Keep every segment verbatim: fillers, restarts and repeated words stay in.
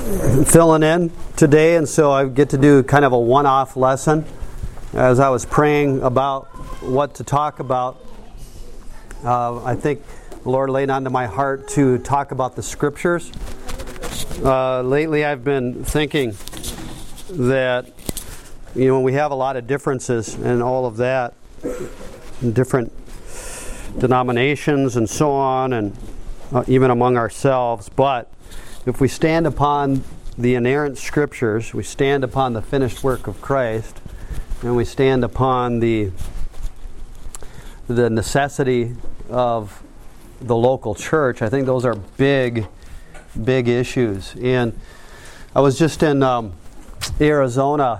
filling in today, and so I get to do kind of a one-off lesson. As I was praying about what to talk about, uh, I think the Lord laid onto my heart to talk about the Scriptures. Uh, lately I've been thinking that, you know, we have a lot of differences and all of that, different denominations and so on, and uh, even among ourselves, but if we stand upon the inerrant Scriptures, we stand upon the finished work of Christ, and we stand upon the the necessity of the local church, I think those are big, big issues. And I was just in um, Arizona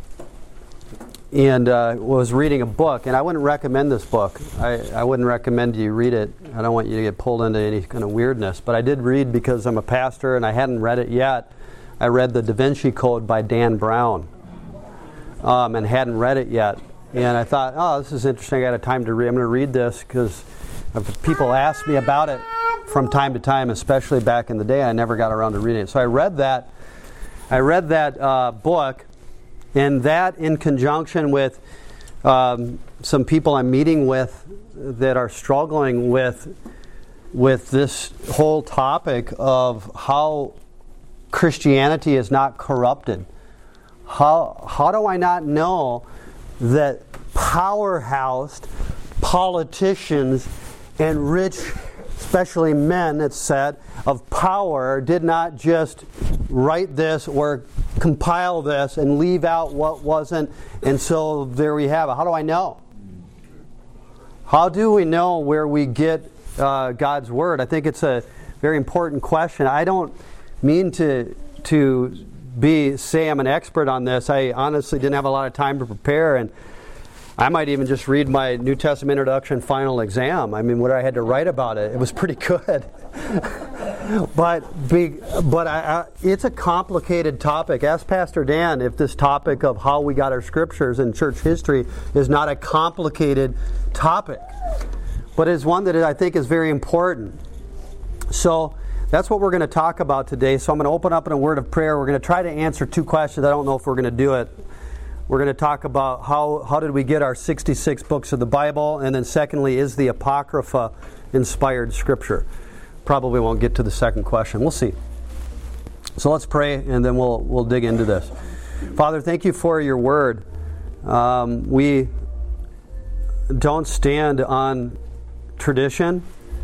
and uh, was reading a book, and I wouldn't recommend this book. I, I wouldn't recommend you read it. I don't want you to get pulled into any kind of weirdness. But I did read because I'm a pastor, and I hadn't read it yet. I read the Da Vinci Code by Dan Brown, um, and hadn't read it yet. And I thought, oh, this is interesting. I got a time to read. I'm going to read this because people ask me about it from time to time, especially back in the day. I never got around to reading it. So I read that. I read that uh, book. And that, in conjunction with um, some people I'm meeting with that are struggling with with this whole topic of how Christianity is not corrupted. How how do I not know that powerhoused politicians and rich, especially men, it's said, of power did not just write this or compile this and leave out what wasn't, and so there we have it. How do I know? How do we know where we get uh, God's Word? I think it's a very important question. I don't mean to to be say I'm an expert on this. I honestly didn't have a lot of time to prepare, and I might even just read my New Testament introduction final exam. I mean, what I had to write about it, it was pretty good. but be, but I, I, it's a complicated topic. Ask Pastor Dan if this topic of how we got our Scriptures in church history is not a complicated topic, but it's one that I think is very important. So that's what we're going to talk about today. So I'm going to open up in a word of prayer. We're going to try to answer two questions. I don't know if we're going to do it. We're going to talk about how, how did we get our sixty-six books of the Bible, and then secondly, is the Apocrypha inspired Scripture? Probably won't get to the second question. We'll see. So let's pray, and then we'll we'll dig into this. Father, thank you for your word. Um, we don't stand on tradition.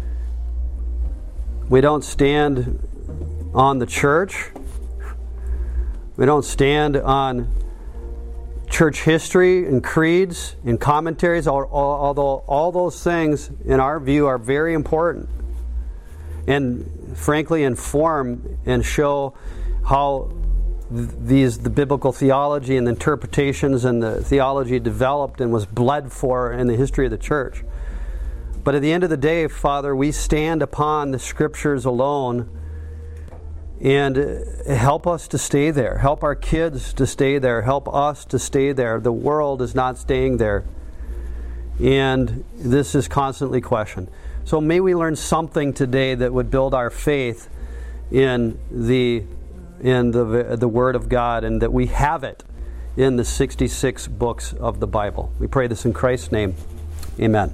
We don't stand on the church. We don't stand on church history and creeds and commentaries, although all those things, in our view, are very important and frankly inform and show how th- these the biblical theology and the interpretations and the theology developed and was bled for in the history of the church. But at the end of the day, Father, we stand upon the Scriptures alone, and help us to stay there. Help our kids to stay there. Help us to stay there. The world is not staying there, and this is constantly questioned. So may we learn something today that would build our faith in the in the the Word of God, and that we have it in the sixty-six books of the Bible. We pray this in Christ's name. Amen.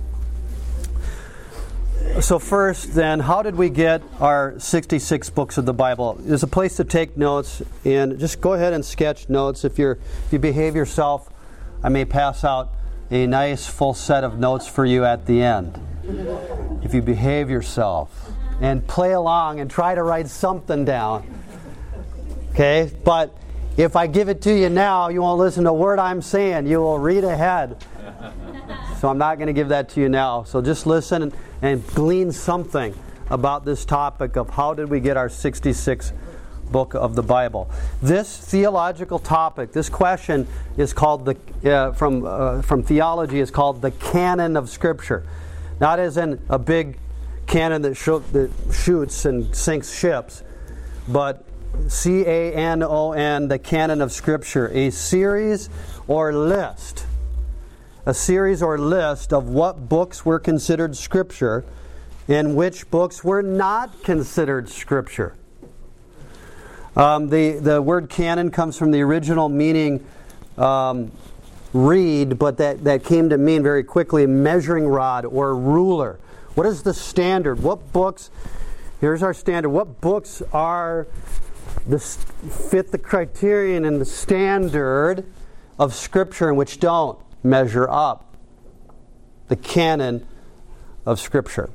So first, then, how did we get our sixty-six books of the Bible? There's a place to take notes, and just go ahead and sketch notes. If you're if you behave yourself, I may pass out a nice full set of notes for you at the end. If you behave yourself and play along and try to write something down. Okay? But if I give it to you now, you won't listen to a word I'm saying. You will read ahead. So I'm not going to give that to you now. So just listen and, and glean something about this topic of how did we get our sixty-six book of the Bible. This theological topic, this question is called the uh, from uh, from theology is called the canon of Scripture. Not as in a big cannon that, sh- that shoots and sinks ships, but C A N O N, the canon of Scripture, a series or list. A series or list of what books were considered Scripture and which books were not considered Scripture. Um, the, the word canon comes from the original meaning um, reed, but that, that came to mean very quickly measuring rod or ruler. What is the standard? What books, here's our standard, what books are the, fit the criterion and the standard of Scripture and which don't measure up? The canon of Scripture.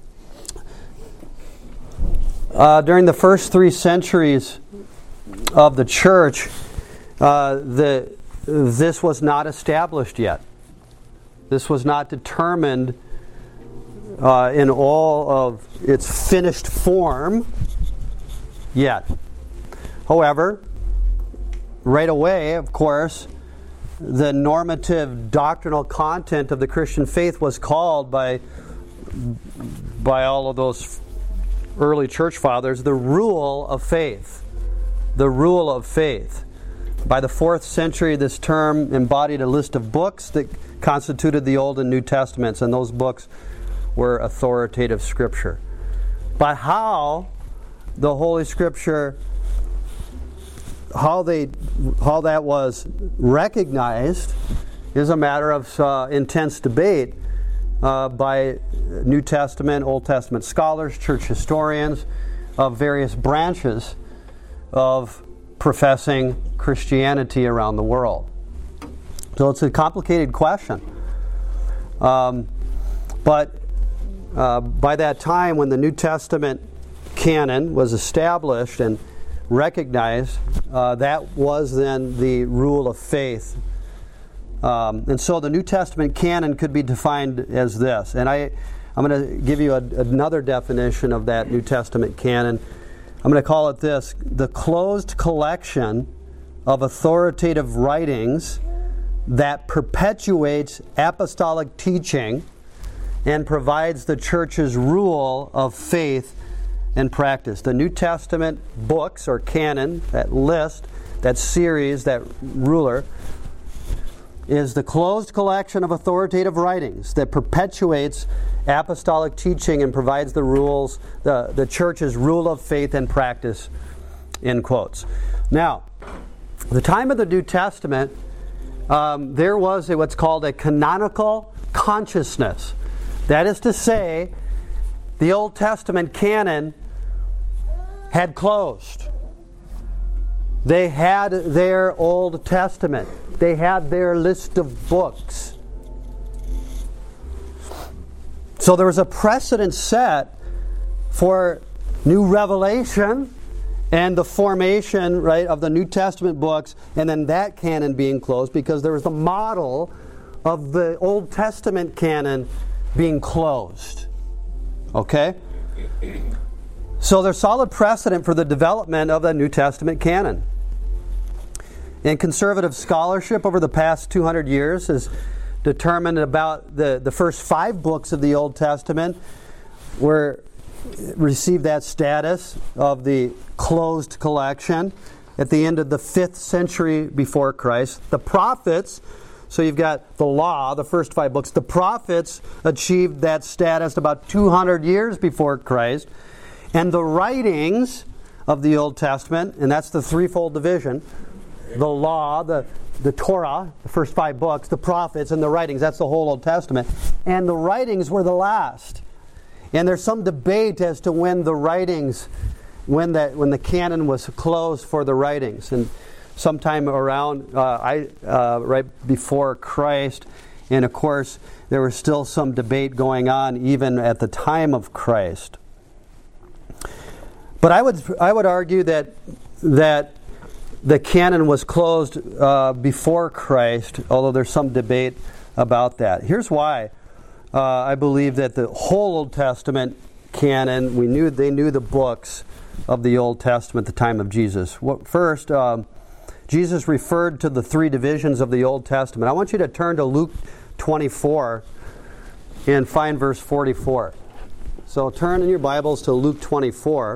Uh, during the first three centuries of the church, uh, the this was not established yet. This was not determined uh, in all of its finished form yet. However, right away, of course, the normative doctrinal content of the Christian faith was called by by all of those early church fathers the rule of faith. The rule of faith. By the fourth century, this term embodied a list of books that constituted the Old and New Testaments, and those books were authoritative Scripture. But how the Holy Scripture, how they, how that was recognized, is a matter of uh, intense debate uh, by New Testament, Old Testament scholars, church historians of various branches of professing Christianity around the world. So it's a complicated question. Um, but uh, by that time, when the New Testament canon was established and recognized, uh, that was then the rule of faith. Um, and so the New Testament canon could be defined as this. And I, I'm going to give you a, another definition of that New Testament canon. I'm going to call it this: the closed collection of authoritative writings that perpetuates apostolic teaching and provides the church's rule of faith and practice. The New Testament books, or canon, that list, that series, that ruler, is the closed collection of authoritative writings that perpetuates apostolic teaching and provides the rules, the, the church's rule of faith and practice, in quotes. Now, the time of the New Testament, um, there was a, what's called a canonical consciousness. That is to say, the Old Testament canon had closed. They had their Old Testament. They had their list of books. So there was a precedent set for new revelation and the formation, right, of the New Testament books, and then that canon being closed, because there was the model of the Old Testament canon being closed. Okay? So there's solid precedent for the development of the New Testament canon. And conservative scholarship over the past two hundred years has determined about the, the first five books of the Old Testament were received that status of the closed collection at the end of the fifth century before Christ. The prophets, so you've got the law, the first five books. The prophets achieved that status about two hundred years before Christ. And the writings of the Old Testament, and that's the threefold division, the law, the, the Torah, the first five books, the prophets, and the writings, that's the whole Old Testament. And the writings were the last. And there's some debate as to when the writings, when that when the canon was closed for the writings. And sometime around, uh, I uh, right before Christ. And of course, there was still some debate going on even at the time of Christ. But I would I would argue that that the canon was closed uh, before Christ, although there's some debate about that. Here's why uh, I believe that the whole Old Testament canon, we knew they knew the books of the Old Testament at the time of Jesus. What, first, um, Jesus referred to the three divisions of the Old Testament. I want you to turn to Luke twenty-four and find verse forty-four. So turn in your Bibles to Luke twenty-four.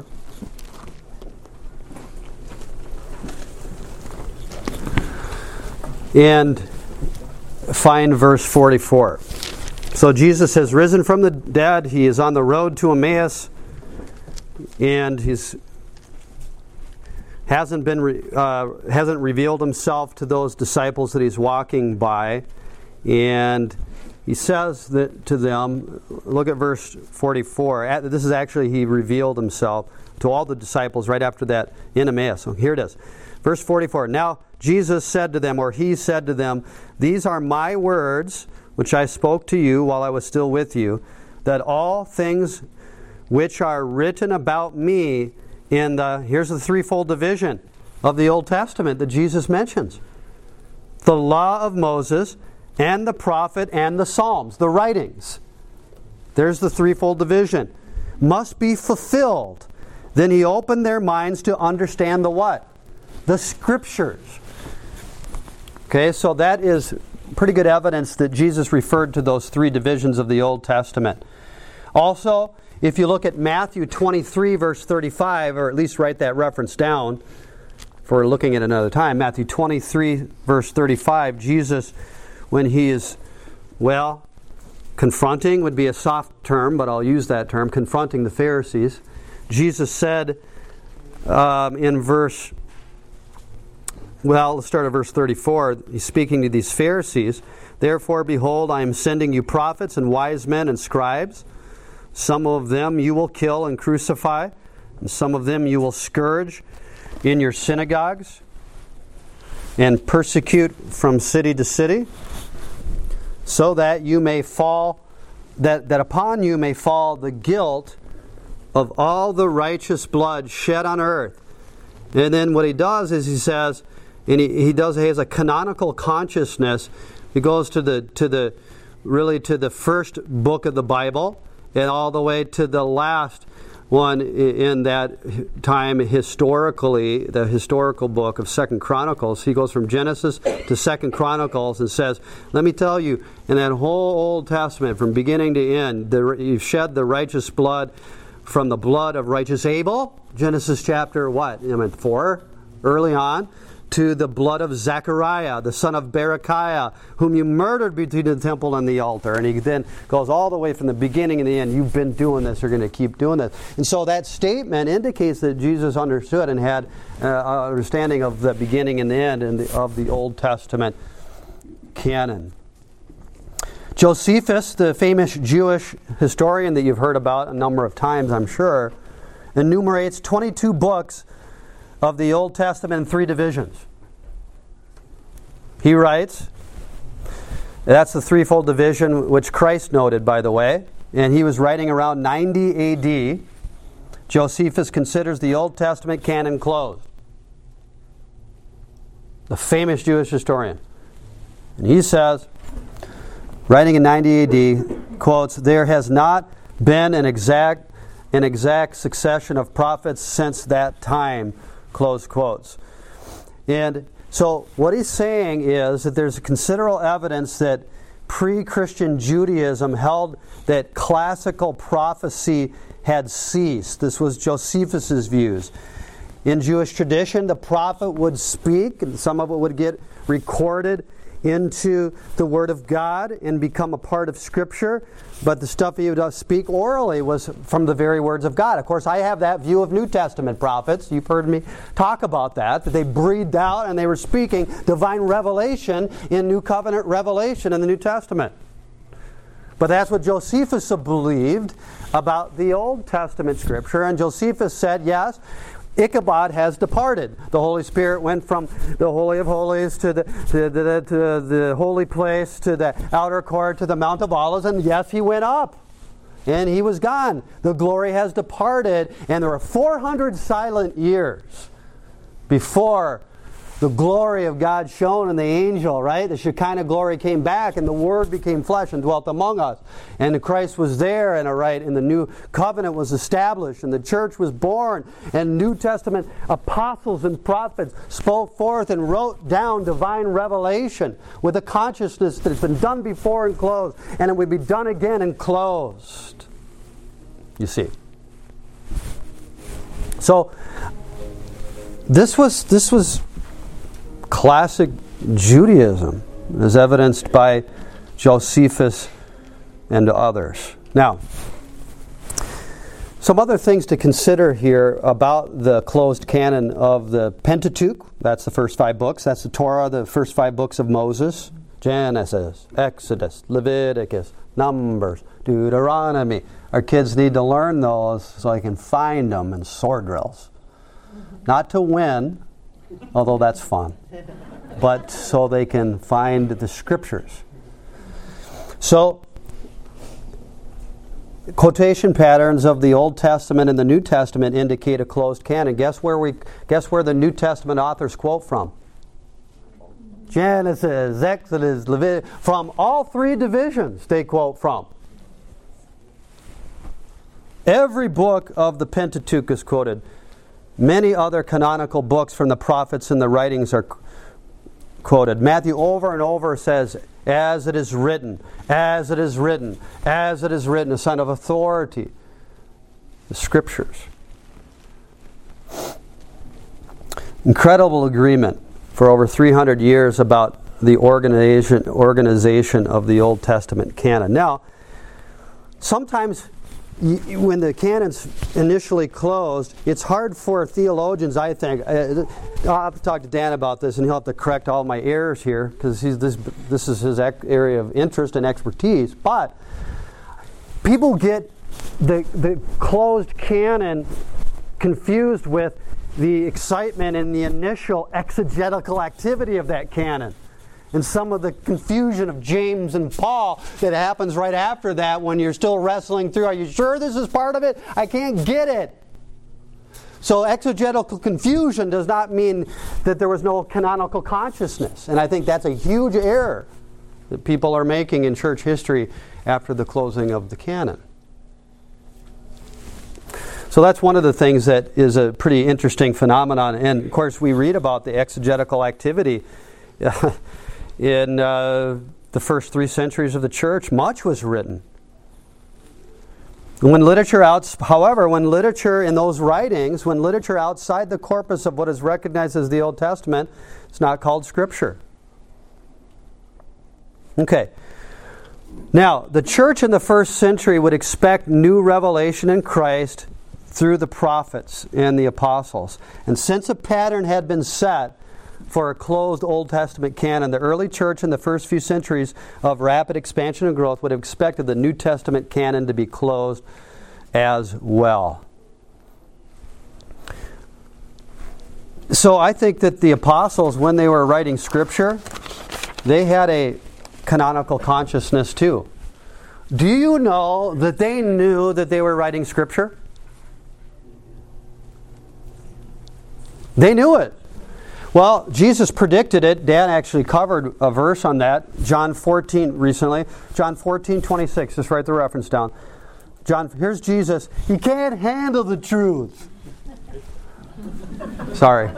And find verse forty-four. So Jesus has risen from the dead. He is on the road to Emmaus. And he's hasn't been re, uh, hasn't revealed himself to those disciples that he's walking by, and he says that to them. Look at verse forty-four. This is actually he revealed himself to all the disciples right after that in Emmaus. So here it is, verse forty-four. Now Jesus said to them, or he said to them, "These are my words, which I spoke to you while I was still with you, that all things which are written about me." In the, here's the threefold division of the Old Testament that Jesus mentions. The law of Moses and the prophet and the Psalms, the writings. There's the threefold division. Must be fulfilled. Then he opened their minds to understand the what? The Scriptures. Okay, so that is pretty good evidence that Jesus referred to those three divisions of the Old Testament. Also, if you look at Matthew twenty-three, verse thirty-five, or at least write that reference down for looking at another time, Matthew twenty-three, verse thirty-five, Jesus, when he is, well, confronting would be a soft term, but I'll use that term, confronting the Pharisees, Jesus said um, in verse, well, let's start at verse thirty-four, he's speaking to these Pharisees, "Therefore, behold, I am sending you prophets and wise men and scribes. Some of them you will kill and crucify, and some of them you will scourge in your synagogues and persecute from city to city, so that you may fall, that, that upon you may fall the guilt of all the righteous blood shed on earth." And then what he does is he says, and he, he does he has a canonical consciousness. He goes to the to the really to the first book of the Bible, and all the way to the last one in that time historically, the historical book of Second Chronicles. He goes from Genesis to Second Chronicles and says, let me tell you, in that whole Old Testament, from beginning to end, the, you've shed the righteous blood from the blood of righteous Abel, Genesis chapter what? I mean, four, early on, to the blood of Zechariah, the son of Berechiah, whom you murdered between the temple and the altar. And he then goes all the way from the beginning and the end. You've been doing this, you're going to keep doing this. And so that statement indicates that Jesus understood and had uh, understanding of the beginning and the end and the, of the Old Testament canon. Josephus, the famous Jewish historian that you've heard about a number of times, I'm sure, enumerates twenty-two books of the Old Testament in three divisions. He writes, that's the threefold division which Christ noted, by the way, and he was writing around ninety A D. Josephus considers the Old Testament canon closed. The famous Jewish historian. And he says, writing in ninety A D, quotes, "There has not been an exact, an exact succession of prophets since that time," close quotes. And so what he's saying is that there's considerable evidence that pre-Christian Judaism held that classical prophecy had ceased. This was Josephus's views. In Jewish tradition, the prophet would speak, and some of it would get recorded into the Word of God and become a part of Scripture, but the stuff he would speak orally was from the very words of God. Of course, I have that view of New Testament prophets. You've heard me talk about that, that they breathed out and they were speaking divine revelation in New Covenant revelation in the New Testament. But that's what Josephus believed about the Old Testament Scripture, and Josephus said, yes, Ichabod has departed. The Holy Spirit went from the Holy of Holies to the, to the, to the holy place, to the outer court, to the Mount of Olives, and yes, he went up. And he was gone. The glory has departed, and there were four hundred silent years before the glory of God shone in the angel, right? The Shekinah glory came back, and the Word became flesh and dwelt among us. And Christ was there, and right, and the new covenant was established, and the church was born, and New Testament apostles and prophets spoke forth and wrote down divine revelation with a consciousness that has been done before and closed, and it would be done again and closed. You see. So this was this was classic Judaism, as evidenced by Josephus and others. Now, Some other things to consider here about the closed canon of the Pentateuch. That's the first five books. That's the Torah, the first five books of Moses. Genesis, Exodus, Leviticus, Numbers, Deuteronomy. Our kids need to learn those so they can find them in sword drills. Not to win, although that's fun, but so they can find the Scriptures. So, quotation patterns of the Old Testament and the New Testament indicate a closed canon. Guess where we guess where the New Testament authors quote from? Genesis, Exodus, Leviticus. From all three divisions they quote from. Every book of the Pentateuch is quoted. Many other canonical books from the prophets and the writings are quoted. Matthew over and over says, as it is written, as it is written, as it is written, a sign of authority. The Scriptures. Incredible agreement for over three hundred years about the organization, organization of the Old Testament canon. Now, sometimes when the canon's initially closed, it's hard for theologians, I think. I'll have to talk to Dan about this, and he'll have to correct all my errors here, because he's this this is his area of interest and expertise. But people get the the closed canon confused with the excitement and the initial exegetical activity of that canon, and some of the confusion of James and Paul that happens right after that when you're still wrestling through, are you sure this is part of it? I can't get it. So exegetical confusion does not mean that there was no canonical consciousness. And I think that's a huge error that people are making in church history after the closing of the canon. So that's one of the things that is a pretty interesting phenomenon. And of course we read about the exegetical activity in uh, the first three centuries of the church. Much was written. When literature outs, however, when literature in those writings, when literature outside the corpus of what is recognized as the Old Testament, it's not called Scripture. Okay. Now, the church in the first century would expect new revelation in Christ through the prophets and the apostles. And since a pattern had been set for a closed Old Testament canon, the early church in the first few centuries of rapid expansion and growth would have expected the New Testament canon to be closed as well. So I think that the apostles, when they were writing Scripture, they had a canonical consciousness too. Do you know that they knew that they were writing Scripture? They knew it. Well, Jesus predicted it. Dan actually covered a verse on that. John fourteen recently. John fourteen twenty-six. Just write the reference down. John, here's Jesus. He can't handle the truth. Sorry.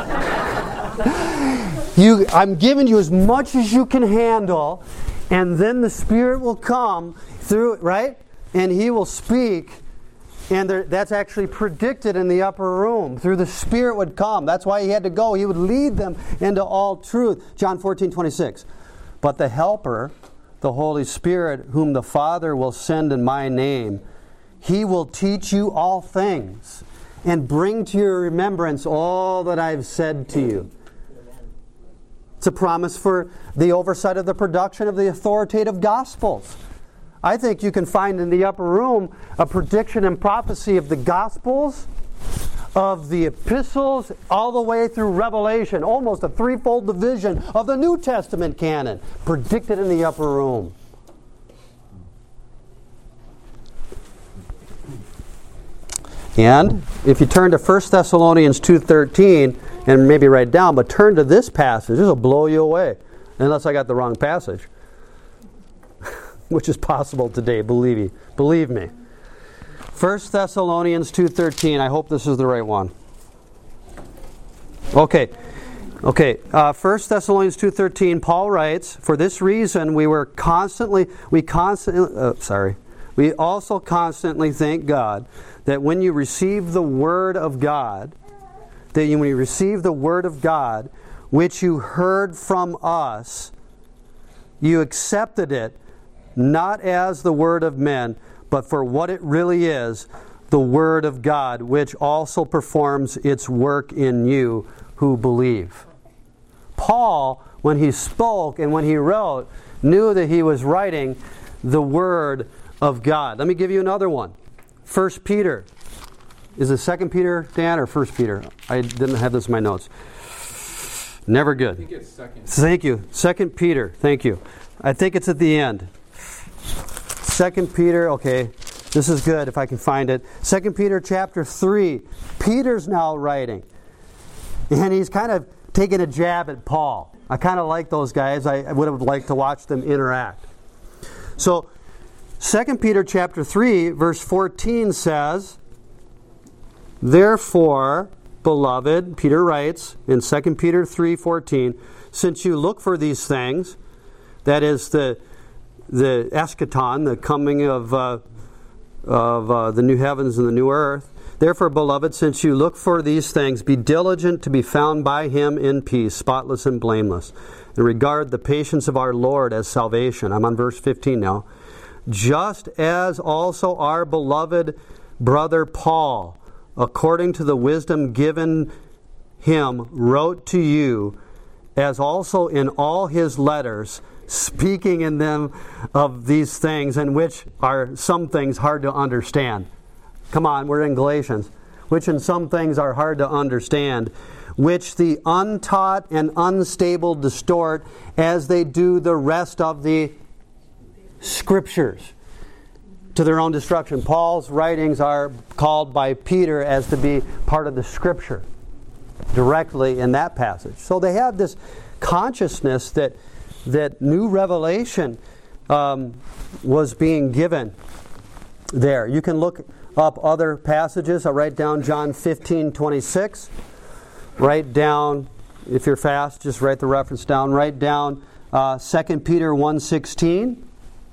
You, I'm giving you as much as you can handle, and then the Spirit will come through, right? And He will speak. And there, that's actually predicted in the upper room. Through the Spirit would come. That's why He had to go. He would lead them into all truth. John fourteen twenty-six. But the Helper, the Holy Spirit, whom the Father will send in my name, He will teach you all things and bring to your remembrance all that I've said to you. It's a promise for the oversight of the production of the authoritative Gospels. I think you can find in the upper room a prediction and prophecy of the Gospels, of the epistles, all the way through Revelation. Almost a threefold division of the New Testament canon predicted in the upper room. And if you turn to First Thessalonians two thirteen, and maybe write down, but turn to this passage. This will blow you away. Unless I got the wrong passage. Which is possible today, believe me. Believe me. First Thessalonians two thirteen. I hope this is the right one. Okay. Okay. Uh, First Thessalonians two thirteen. Paul writes, "For this reason we were constantly, we constantly, uh, sorry, we also constantly thank God that when you receive the word of God, that when you receive the word of God, which you heard from us, you accepted it, not as the word of men, but for what it really is, the Word of God, which also performs its work in you who believe. Paul, when he spoke and when he wrote, knew that he was writing the Word of God. Let me give you another one. First Peter. Is it Second Peter, Dan, or First Peter? I didn't have this in my notes. Never good. I think it's second. Thank you. Second Peter. Thank you. I think it's at the end. Second Peter. Okay. This is good if I can find it. Second Peter chapter three. Peter's now writing. And he's kind of taking a jab at Paul. I kind of like those guys. I, I would have liked to watch them interact. So, Second Peter chapter three, verse fourteen says, "Therefore, beloved," Peter writes in Second Peter three fourteen, "since you look for these things," that is the the eschaton, the coming of uh, of uh, the new heavens and the new earth. "Therefore, beloved, since you look for these things, be diligent to be found by Him in peace, spotless and blameless, and regard the patience of our Lord as salvation." I'm on verse fifteen now. "Just as also our beloved brother Paul, according to the wisdom given him, wrote to you, as also in all his letters, speaking in them of these things, in which are some things hard to understand." Come on, we're in Galatians. "Which in some things are hard to understand, which the untaught and unstable distort, as they do the rest of the Scriptures, to their own destruction." Paul's writings are called by Peter as to be part of the Scripture, directly in that passage. So they have this consciousness that that new revelation um, was being given there. You can look up other passages. I'll write down John fifteen twenty-six. Write down, if you're fast, just write the reference down. Write down uh, Second Peter one sixteen.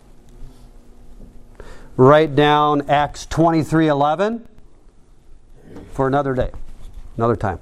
Write down Acts twenty-three eleven for another day, another time.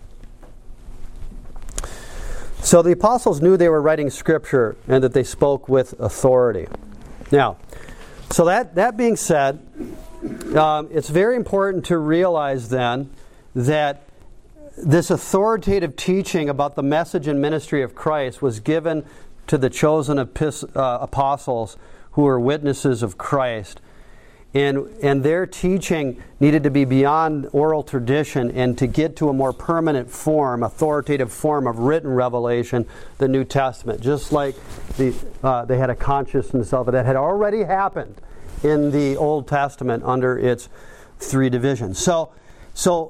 So the apostles knew they were writing Scripture and that they spoke with authority. Now, so that, that being said, um, it's very important to realize then that this authoritative teaching about the message and ministry of Christ was given to the chosen epis- uh, apostles who were witnesses of Christ. And, and their teaching needed to be beyond oral tradition and to get to a more permanent form, authoritative form of written revelation, the New Testament. Just like the, uh, they had a consciousness of it that had already happened in the Old Testament under its three divisions. So, so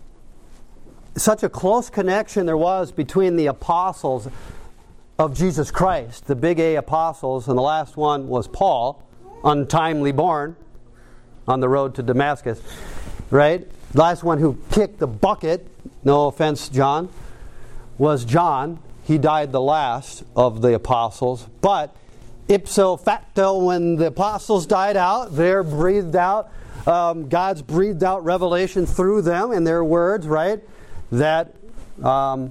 such a close connection there was between the apostles of Jesus Christ, the big A apostles, and the last one was Paul, untimely born, on the road to Damascus, right? The last one who kicked the bucket, no offense, John, was John. He died the last of the apostles. But ipso facto, when the apostles died out, they're breathed out. Um, God's breathed out revelation through them and their words, right? That um,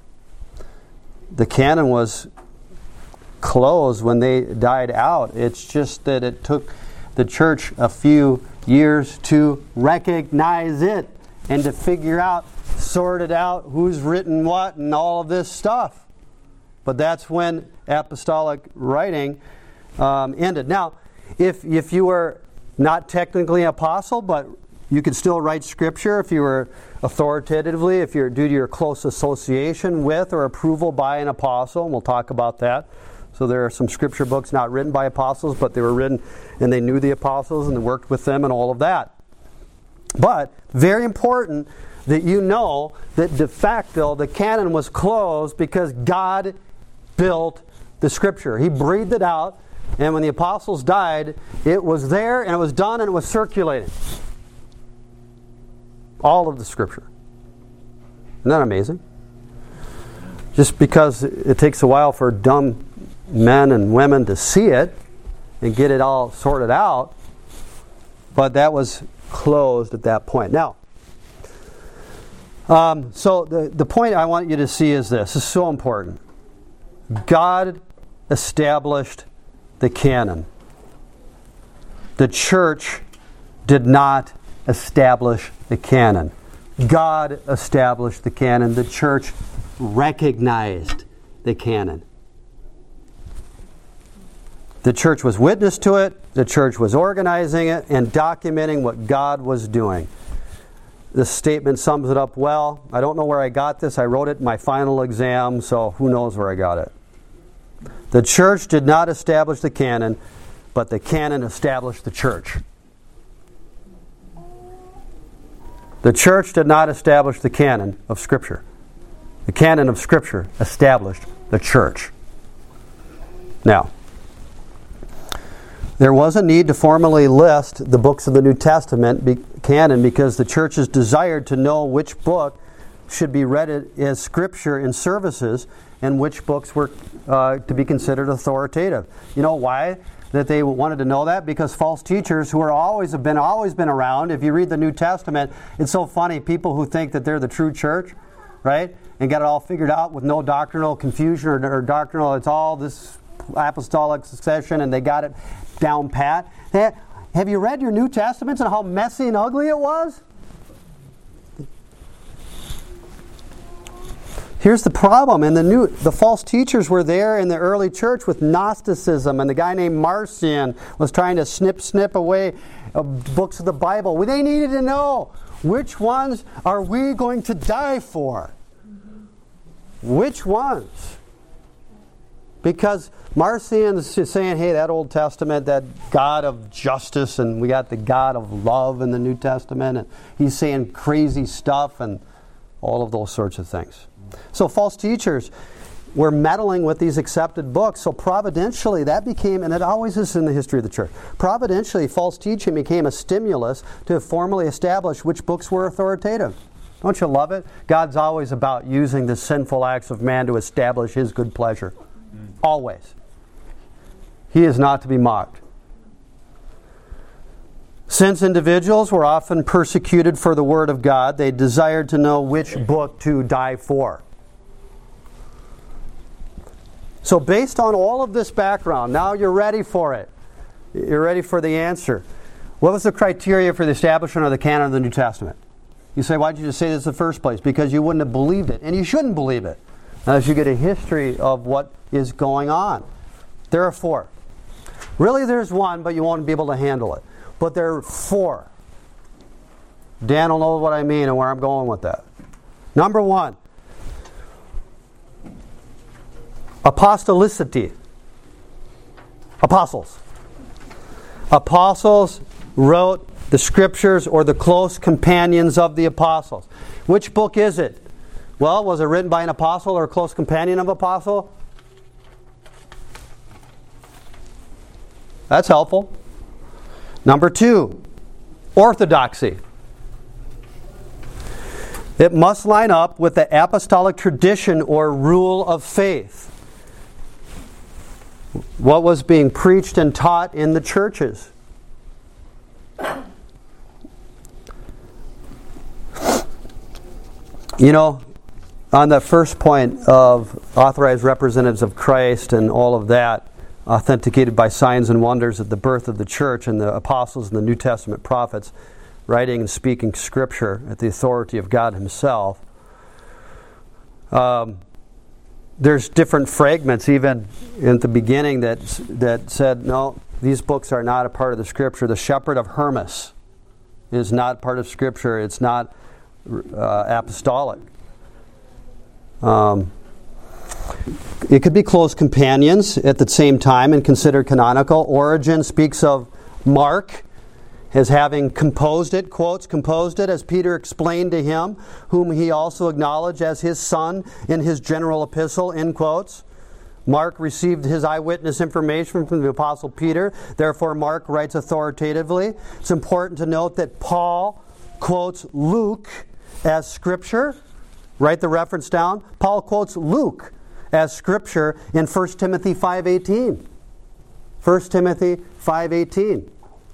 the canon was closed when they died out. It's just that it took the church a few years to recognize it and to figure out, sort it out, who's written what and all of this stuff. But that's when apostolic writing um, ended. Now, if if you were not technically an apostle, but you could still write Scripture if you were authoritatively, if you're due to your close association with or approval by an apostle, and we'll talk about that. So there are some Scripture books not written by apostles, but they were written and they knew the apostles and they worked with them and all of that. But very important that you know that de facto the canon was closed because God built the Scripture. He breathed it out, and when the apostles died, it was there and it was done and it was circulating. All of the Scripture. Isn't that amazing? Just because it takes a while for dumb men and women to see it and get it all sorted out, but that was closed at that point. Now, um, so the, the point I want you to see is this. This is so important. God established the canon. The church did not establish the canon. God established the canon. The church recognized the canon. The church was witness to it. The church was organizing it and documenting what God was doing. This statement sums it up well. I don't know where I got this. I wrote it in my final exam, so who knows where I got it. The church did not establish the canon, but the canon established the church. The church did not establish the canon of Scripture. The canon of Scripture established the church. Now, there was a need to formally list the books of the New Testament be- canon because the churches desired to know which book should be read as Scripture in services and which books were uh, to be considered authoritative. You know why that they wanted to know that? Because false teachers who are always have been always been around. If you read the New Testament, it's so funny. People who think that they're the true church, right, and got it all figured out with no doctrinal confusion or, or doctrinal. It's all this apostolic succession, and they got it down pat. They, have you read your New Testaments and how messy and ugly it was? Here's the problem. And the new, the false teachers were there in the early church with Gnosticism, and the guy named Marcion was trying to snip, snip away uh, books of the Bible. Well, they needed to know, which ones are we going to die for? Which ones? Because Marcion's just saying, hey, that Old Testament, that God of justice, and we got the God of love in the New Testament, and he's saying crazy stuff and all of those sorts of things. So false teachers were meddling with these accepted books. So providentially that became, and it always is in the history of the church, providentially false teaching became a stimulus to formally establish which books were authoritative. Don't you love it? God's always about using the sinful acts of man to establish His good pleasure. Mm. Always. He is not to be mocked. Since individuals were often persecuted for the Word of God, they desired to know which book to die for. So based on all of this background, now you're ready for it. You're ready for the answer. What was the criteria for the establishment of the canon of the New Testament? You say, why did you just say this in the first place? Because you wouldn't have believed it. And you shouldn't believe it unless you get a history of what is going on. There are four. Really, there's one, but you won't be able to handle it. But there are four. Dan will know what I mean and where I'm going with that. Number one, apostolicity. Apostles. Apostles wrote the Scriptures, or the close companions of the apostles. Which book is it? Well, was it written by an apostle or a close companion of an apostle? That's helpful. Number two, orthodoxy. It must line up with the apostolic tradition or rule of faith. What was being preached and taught in the churches. You know, on the first point of authorized representatives of Christ and all of that, authenticated by signs and wonders at the birth of the church and the apostles and the New Testament prophets, writing and speaking Scripture at the authority of God Himself. Um, there's different fragments even in the beginning that that said, no, these books are not a part of the Scripture. The Shepherd of Hermas is not part of Scripture. It's not uh, apostolic. Um, it could be close companions at the same time and considered canonical. Origen speaks of Mark as having composed it, quotes, composed it as Peter explained to him, whom he also acknowledged as his son in his general epistle, end quotes. Mark received his eyewitness information from the Apostle Peter. Therefore, Mark writes authoritatively. It's important to note that Paul quotes Luke as Scripture. Write the reference down. Paul quotes Luke as Scripture in First Timothy five eighteen. First Timothy five eighteen.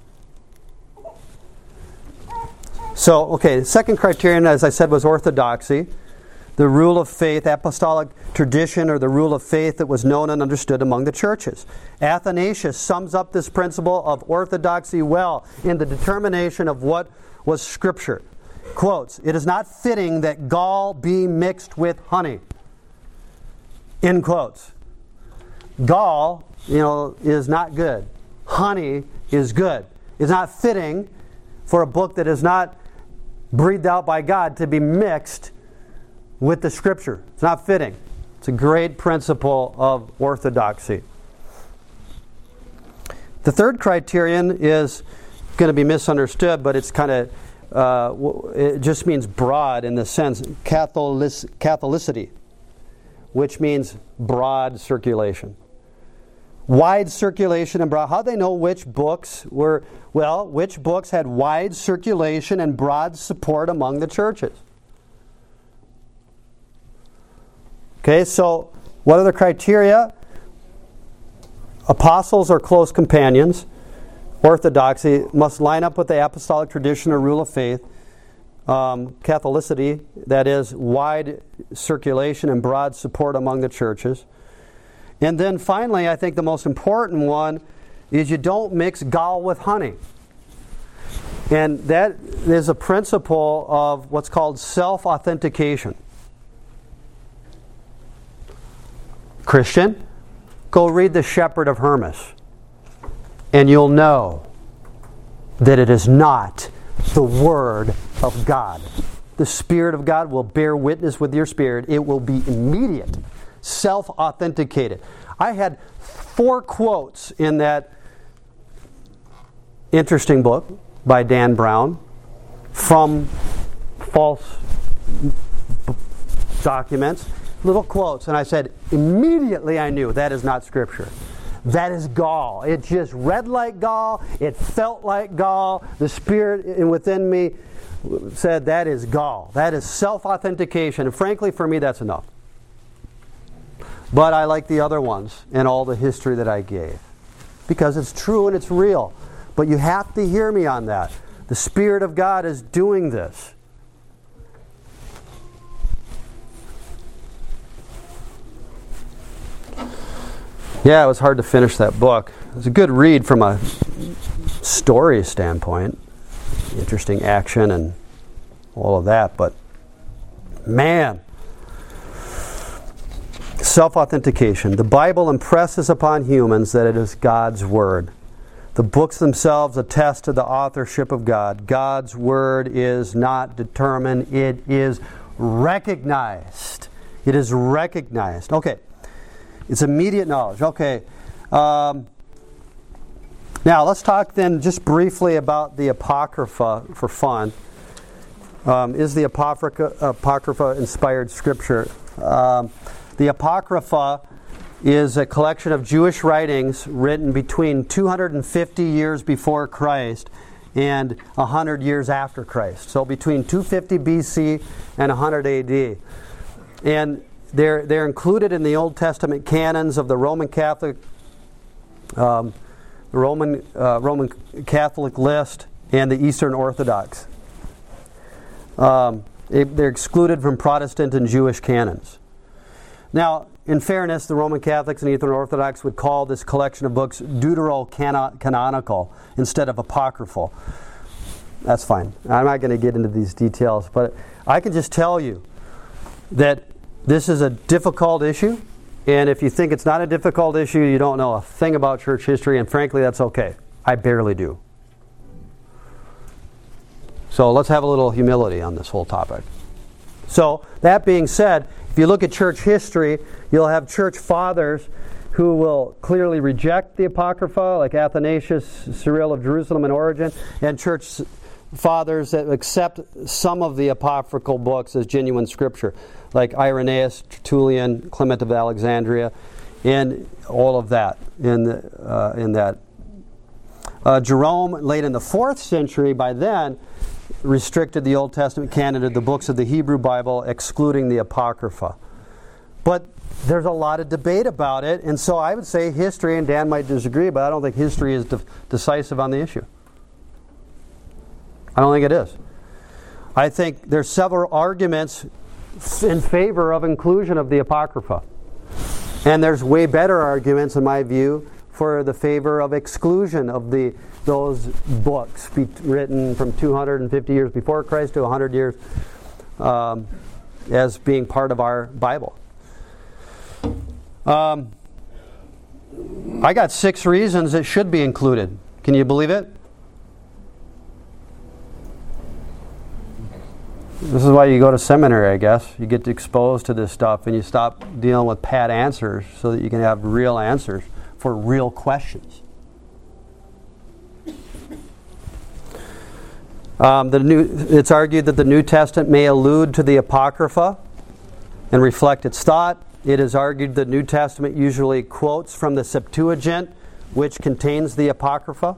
So, okay, the second criterion, as I said, was orthodoxy. The rule of faith, apostolic tradition, or the rule of faith that was known and understood among the churches. Athanasius sums up this principle of orthodoxy well in the determination of what was Scripture. Quotes, "It is not fitting that gall be mixed with honey." End quotes. Gall, you know, is not good. Honey is good. It's not fitting for a book that is not breathed out by God to be mixed with the Scripture. It's not fitting. It's a great principle of orthodoxy. The third criterion is going to be misunderstood, but it's kind of, uh, it just means broad in the sense, Catholic, Catholicity, which means broad circulation. Wide circulation and broad. How do they know which books were, well, which books had wide circulation and broad support among the churches? Okay, so what are the criteria? Apostles or close companions. Orthodoxy must line up with the apostolic tradition or rule of faith. Um, Catholicity, that is, wide circulation and broad support among the churches. And then finally, I think the most important one is you don't mix gall with honey. And that is a principle of what's called self-authentication. Christian, go read The Shepherd of Hermas, and you'll know that it is not the Word of God. The Spirit of God will bear witness with your spirit. It will be immediate, self-authenticated. I had four quotes in that interesting book by Dan Brown from false documents, little quotes, and I said, immediately I knew that is not Scripture. That is gall. It just read like gall. It felt like gall. The Spirit within me said that is gall. That is self-authentication. And frankly, for me, that's enough. But I like the other ones and all the history that I gave. Because it's true and it's real. But you have to hear me on that. The Spirit of God is doing this. Yeah, it was hard to finish that book. It was a good read from a story standpoint. Interesting action and all of that. But, man, self-authentication. The Bible impresses upon humans that it is God's Word. The books themselves attest to the authorship of God. God's Word is not determined. It is recognized. It is recognized. Okay. It's immediate knowledge. Okay. Um, now, let's talk then just briefly about the Apocrypha for fun. Um, is the Apocrypha, Apocrypha inspired Scripture? Um, the Apocrypha is a collection of Jewish writings written between two hundred fifty years before Christ and one hundred years after Christ. So between two fifty B C and one hundred A D. And They're, they're included in the Old Testament canons of the Roman Catholic um, the Roman uh, Roman Catholic list and the Eastern Orthodox. Um, it, they're excluded from Protestant and Jewish canons. Now, in fairness, the Roman Catholics and Eastern Orthodox would call this collection of books deuterocanonical instead of apocryphal. That's fine. I'm not going to get into these details, but I can just tell you that this is a difficult issue, and if you think it's not a difficult issue, you don't know a thing about church history, and frankly, that's okay. I barely do. So let's have a little humility on this whole topic. So, that being said, if you look at church history, you'll have church fathers who will clearly reject the Apocrypha, like Athanasius, Cyril of Jerusalem, and Origen, and church fathers that accept some of the apocryphal books as genuine Scripture, like Irenaeus, Tertullian, Clement of Alexandria, and all of that in the, uh, in that. Uh, Jerome, late in the fourth century, by then, restricted the Old Testament canon to the books of the Hebrew Bible, excluding the Apocrypha. But there's a lot of debate about it, and so I would say history, and Dan might disagree, but I don't think history is de- decisive on the issue. I don't think it is. I think there's several arguments in favor of inclusion of the Apocrypha. And there's way better arguments, in my view, for the favor of exclusion of the those books be written from two hundred fifty years before Christ to one hundred years um, as being part of our Bible. Um, I got six reasons it should be included. Can you believe it? This is why you go to seminary, I guess. You get exposed to this stuff and you stop dealing with pat answers so that you can have real answers for real questions. Um, the new, it's argued that the New Testament may allude to the Apocrypha and reflect its thought. It is argued the New Testament usually quotes from the Septuagint, which contains the Apocrypha.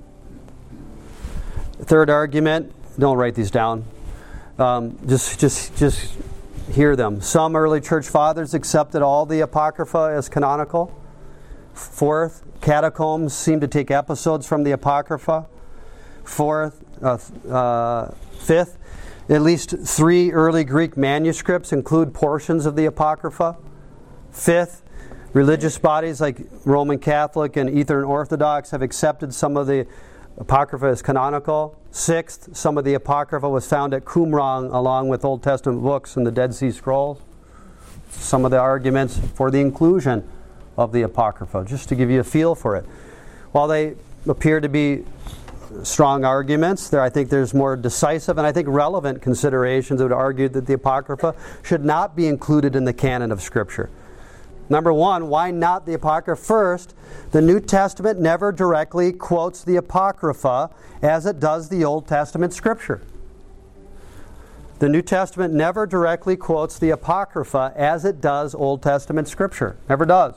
Third argument, don't write these down. Um, just, just, just hear them. Some early church fathers accepted all the Apocrypha as canonical. Fourth, catacombs seem to take episodes from the Apocrypha. Fourth, uh, uh, fifth, at least three early Greek manuscripts include portions of the Apocrypha. Fifth, religious bodies like Roman Catholic and Eastern Orthodox have accepted some of the Apocrypha as canonical. Sixth, some of the Apocrypha was found at Qumran along with Old Testament books and the Dead Sea Scrolls. Some of the arguments for the inclusion of the Apocrypha, just to give you a feel for it. While they appear to be strong arguments, there I think there's more decisive and I think relevant considerations that would argue that the Apocrypha should not be included in the canon of Scripture. Number one, why not the Apocrypha? First, the New Testament never directly quotes the Apocrypha as it does the Old Testament Scripture. The New Testament never directly quotes the Apocrypha as it does Old Testament Scripture. Never does.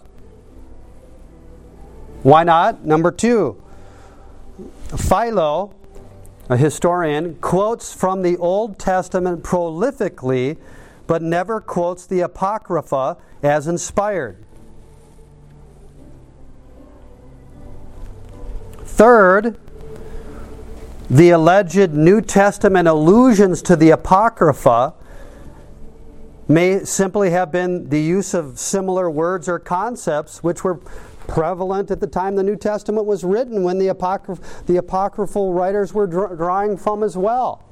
Why not? Number two, Philo, a historian, quotes from the Old Testament prolifically, but never quotes the Apocrypha as inspired. Third, the alleged New Testament allusions to the Apocrypha may simply have been the use of similar words or concepts which were prevalent at the time the New Testament was written, when the, apocryph- the apocryphal writers were dr- drawing from as well.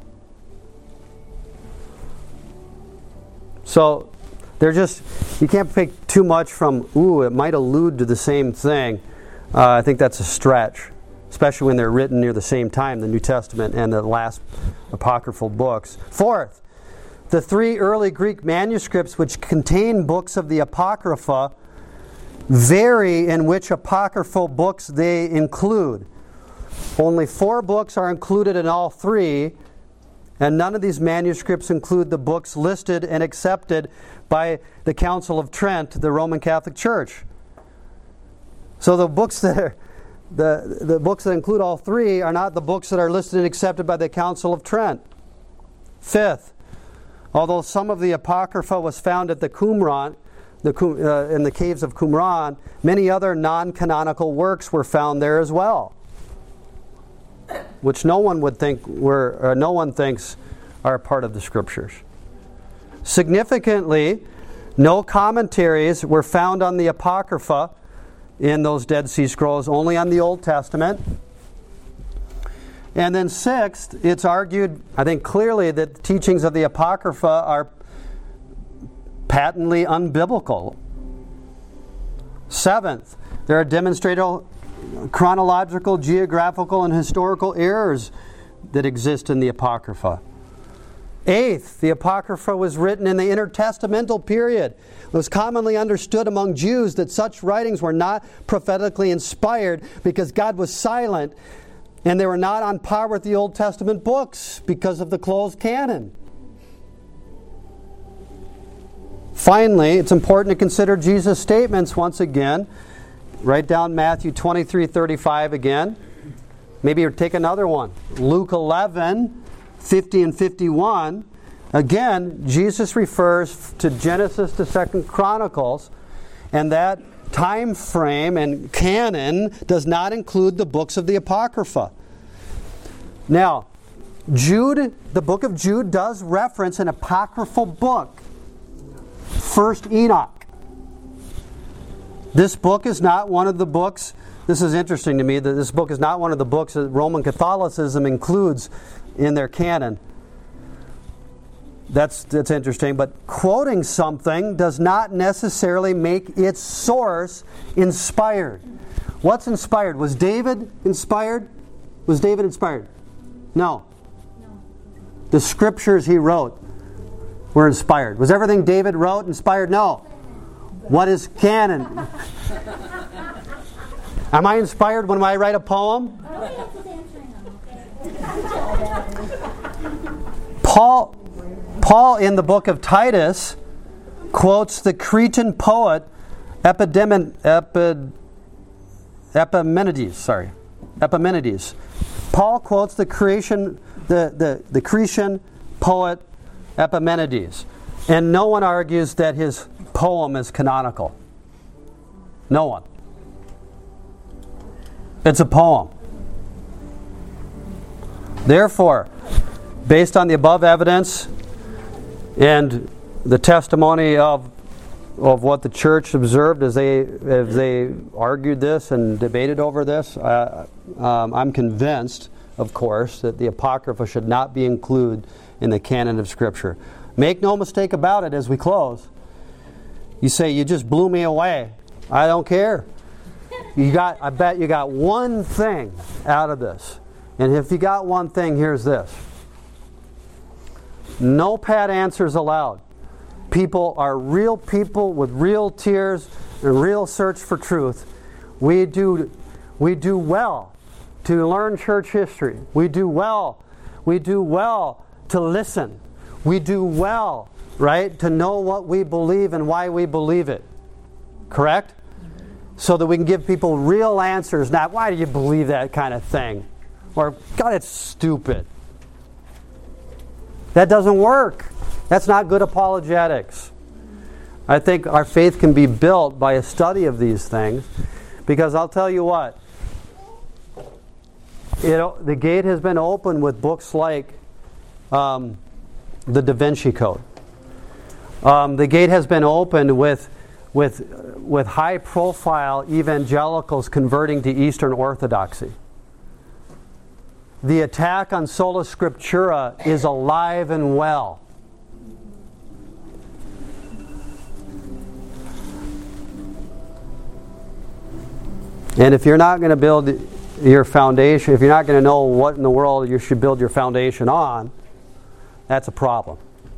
So they're just, you can't pick too much from, ooh, it might allude to the same thing. Uh, I think that's a stretch, especially when they're written near the same time, the New Testament and the last apocryphal books. Fourth, the three early Greek manuscripts which contain books of the Apocrypha vary in which apocryphal books they include. Only four books are included in all three, and none of these manuscripts include the books listed and accepted by the Council of Trent, the Roman Catholic Church. So the books that are, the, the books that include all three are not the books that are listed and accepted by the Council of Trent. Fifth, although some of the Apocrypha was found at the Qumran, the, uh, in the caves of Qumran, many other non-canonical works were found there as well, which no one would think were, or no one thinks are part of the Scriptures. Significantly, no commentaries were found on the Apocrypha in those Dead Sea Scrolls, only on the Old Testament. And then sixth, it's argued, I think clearly, that the teachings of the Apocrypha are patently unbiblical. Seventh, there are demonstrated chronological, geographical, and historical errors that exist in the Apocrypha. Eighth, the Apocrypha was written in the intertestamental period. It was commonly understood among Jews that such writings were not prophetically inspired because God was silent, and they were not on par with the Old Testament books because of the closed canon. Finally, it's important to consider Jesus' statements once again. Write down Matthew twenty-three thirty-five again. Maybe take another one. Luke eleven fifty and fifty-one. Again, Jesus refers to Genesis to Second Chronicles, and that time frame and canon does not include the books of the Apocrypha. Now, Jude, the book of Jude does reference an apocryphal book, First Enoch. This book is not one of the books this is interesting to me that this book is not one of the books that Roman Catholicism includes in their canon. That's that's interesting. But quoting something does not necessarily make its source inspired. What's inspired? Was David inspired? Was David inspired? No. No. The scriptures he wrote were inspired. Was everything David wrote inspired? No. What is canon? Am I inspired when I write a poem? Paul, Paul in the book of Titus quotes the Cretan poet Epidem, Epid, Epimenides. Sorry, Epimenides. Paul quotes the creation, the, the, the Cretan poet Epimenides, and no one argues that his poem is canonical. No one. It's a poem. Therefore, based on the above evidence and the testimony of of what the church observed as they as they argued this and debated over this, uh, um, I'm convinced, of course, that the Apocrypha should not be included in the canon of Scripture. Make no mistake about it as we close. You say, you just blew me away. I don't care. You got. I bet you got one thing out of this. And if you got one thing, here's this. No pat answers allowed. People are real people with real tears and real search for truth. We do, we do well to learn church history. We do well. We do well to listen. We do well, right, to know what we believe and why we believe it. Correct? So that we can give people real answers, not, why do you believe that kind of thing? Or, God, it's stupid. That doesn't work. That's not good apologetics. I think our faith can be built by a study of these things, because I'll tell you what, it, the gate has been opened with books like um, the Da Vinci Code. Um, the gate has been opened with with with high-profile evangelicals converting to Eastern Orthodoxy. The attack on sola scriptura is alive and well. And if you're not going to build your foundation, if you're not going to know what in the world you should build your foundation on, that's a problem.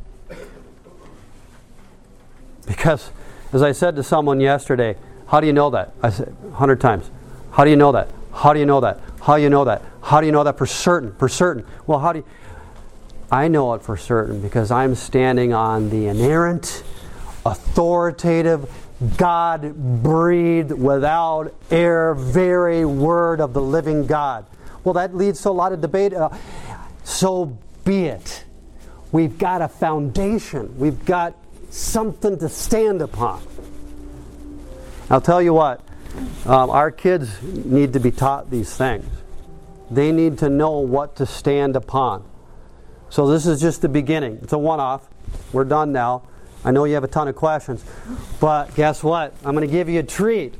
Because, as I said to someone yesterday, how do you know that? I said a hundred times. How do you know that? How do you know that? How do you know that? How do you know that for certain? For certain. Well, how do you... I know it for certain because I'm standing on the inerrant, authoritative, God-breathed, without error, very word of the living God. Well, that leads to a lot of debate. Uh, so be it. We've got a foundation. We've got something to stand upon. I'll tell you what, um, our kids need to be taught these things. They need to know what to stand upon. So this is just the beginning. It's a one-off. We're done now. I know you have a ton of questions. But guess what? I'm going to give you a treat.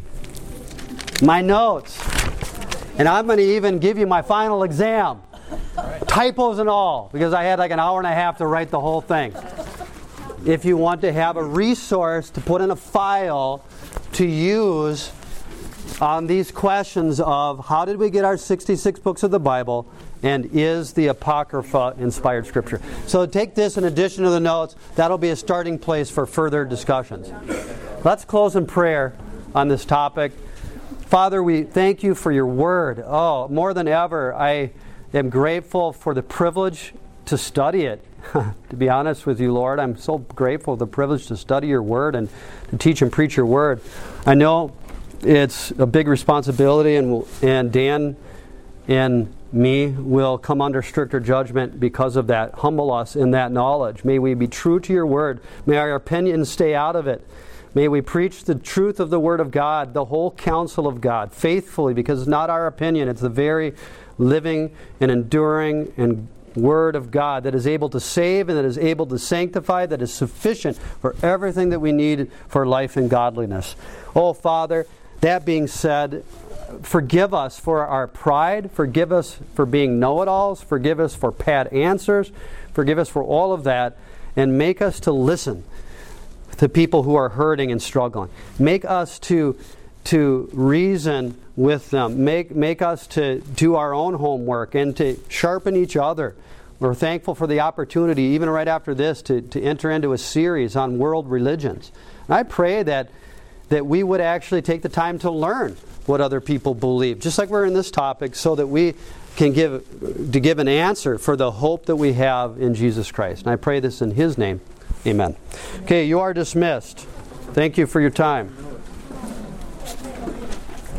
My notes. And I'm going to even give you my final exam. Right. Typos and all. Because I had like an hour and a half to write the whole thing. If you want to have a resource to put in a file to use on these questions of how did we get our sixty-six books of the Bible, and is the Apocrypha inspired Scripture? So take this in addition to the notes. That'll be a starting place for further discussions. Let's close in prayer on this topic. Father, we thank you for your word. Oh, more than ever, I am grateful for the privilege to study it. To be honest with you, Lord, I'm so grateful for the privilege to study your word and to teach and preach your word. I know it's a big responsibility, and and Dan and me will come under stricter judgment because of that. Humble us in that knowledge. May we be true to your word. May our opinions stay out of it. May we preach the truth of the word of God, the whole counsel of God, faithfully, because it's not our opinion. It's the very living and enduring and word of God that is able to save and that is able to sanctify, that is sufficient for everything that we need for life and godliness. Oh, Father, that being said, forgive us for our pride. Forgive us for being know-it-alls. Forgive us for pat answers. Forgive us for all of that. And make us to listen to people who are hurting and struggling. Make us to, to reason with them. Make, make us to do our own homework and to sharpen each other. We're thankful for the opportunity, even right after this, to, to enter into a series on world religions. And I pray that, that we would actually take the time to learn what other people believe, just like we're in this topic, so that we can give to give an answer for the hope that we have in Jesus Christ. And I pray this in His name. Amen. Okay, you are dismissed. Thank you for your time.